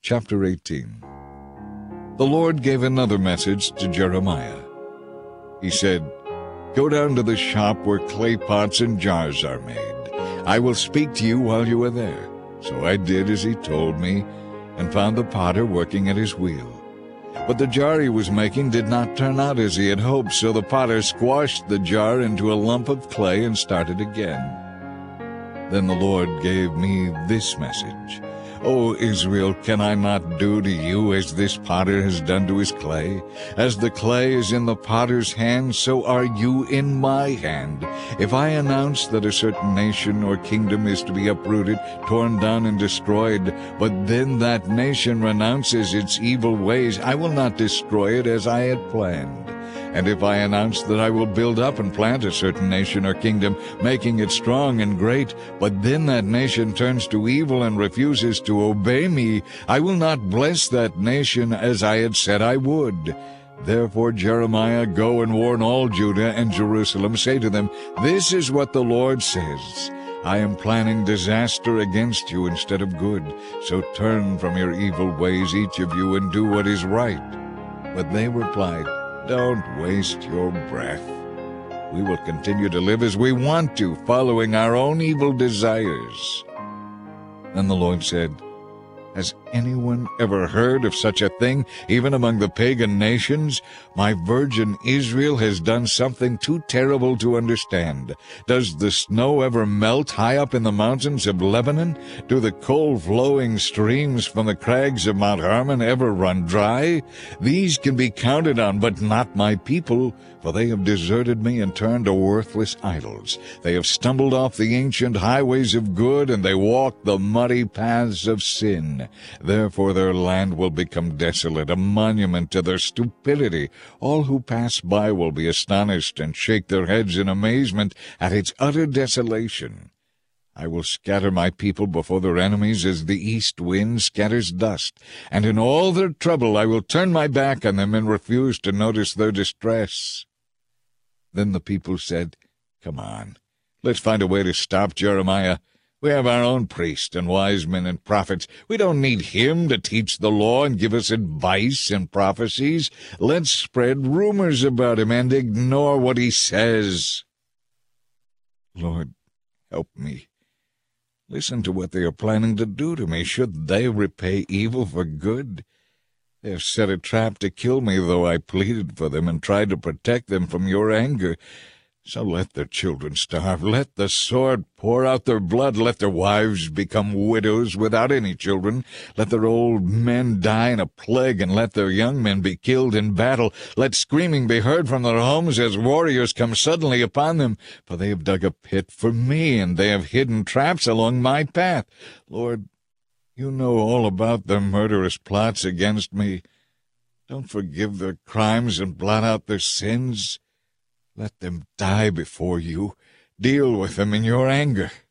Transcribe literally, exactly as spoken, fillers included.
Chapter eighteen. The Lord gave another message to Jeremiah. He said, "Go down to the shop where clay pots and jars are made. I will speak to you while you are there." So I did as he told me, and found the potter working at his wheel. But the jar he was making did not turn out as he had hoped, so the potter squashed the jar into a lump of clay and started again. Then the Lord gave me this message: "O Israel, can I not do to you as this potter has done to his clay? As the clay is in the potter's hand, so are you in my hand. If I announce that a certain nation or kingdom is to be uprooted, torn down, and destroyed, but then that nation renounces its evil ways, I will not destroy it as I had planned. And if I announce that I will build up and plant a certain nation or kingdom, making it strong and great, but then that nation turns to evil and refuses to obey me, I will not bless that nation as I had said I would. Therefore, Jeremiah, go and warn all Judah and Jerusalem. Say to them, this is what the Lord says: I am planning disaster against you instead of good. So turn from your evil ways, each of you, and do what is right." But they replied, "Don't waste your breath. We will continue to live as we want to, following our own evil desires." Then the Lord said, "Has anyone ever heard of such a thing, even among the pagan nations? My virgin Israel has done something too terrible to understand. Does the snow ever melt high up in the mountains of Lebanon? Do the cold-flowing streams from the crags of Mount Hermon ever run dry? These can be counted on, but not my people, for they have deserted me and turned to worthless idols. They have stumbled off the ancient highways of good, and they walk the muddy paths of sin. Therefore their land will become desolate, a monument to their stupidity. All who pass by will be astonished and shake their heads in amazement at its utter desolation. I will scatter my people before their enemies as the east wind scatters dust, and in all their trouble I will turn my back on them and refuse to notice their distress." Then the people said, "Come on, let's find a way to stop Jeremiah. We have our own priests and wise men and prophets. We don't need him to teach the law and give us advice and prophecies. Let's spread rumors about him and ignore what he says." Lord, help me. Listen to what they are planning to do to me. Should they repay evil for good? They have set a trap to kill me, though I pleaded for them and tried to protect them from your anger. So let their children starve. Let the sword pour out their blood. Let their wives become widows without any children. Let their old men die in a plague, and let their young men be killed in battle. Let screaming be heard from their homes as warriors come suddenly upon them. For they have dug a pit for me, and they have hidden traps along my path. Lord, you know all about their murderous plots against me. Don't forgive their crimes and blot out their sins. Let them die before you. Deal with them in your anger.